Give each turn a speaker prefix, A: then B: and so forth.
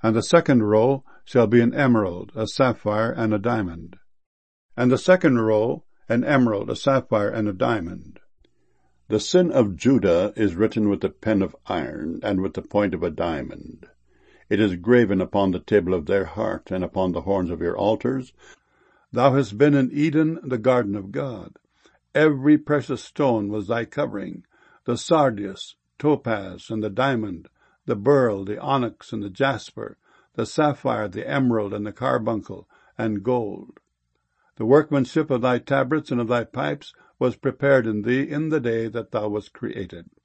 A: And the second row shall be an emerald, a sapphire, and a diamond. And the second row an emerald, a sapphire, and a diamond. The sin of Judah is written with a pen of iron, and with the point of a diamond. It is graven upon the table of their heart, and upon the horns of your altars. Thou hast been in Eden, the garden of God. Every precious stone was thy covering, the sardius, topaz, and the diamond, the beryl, the onyx, and the jasper, the sapphire, the emerald, and the carbuncle, and gold. The workmanship of thy tabrets and of thy pipes was prepared in thee in the day that thou wast created.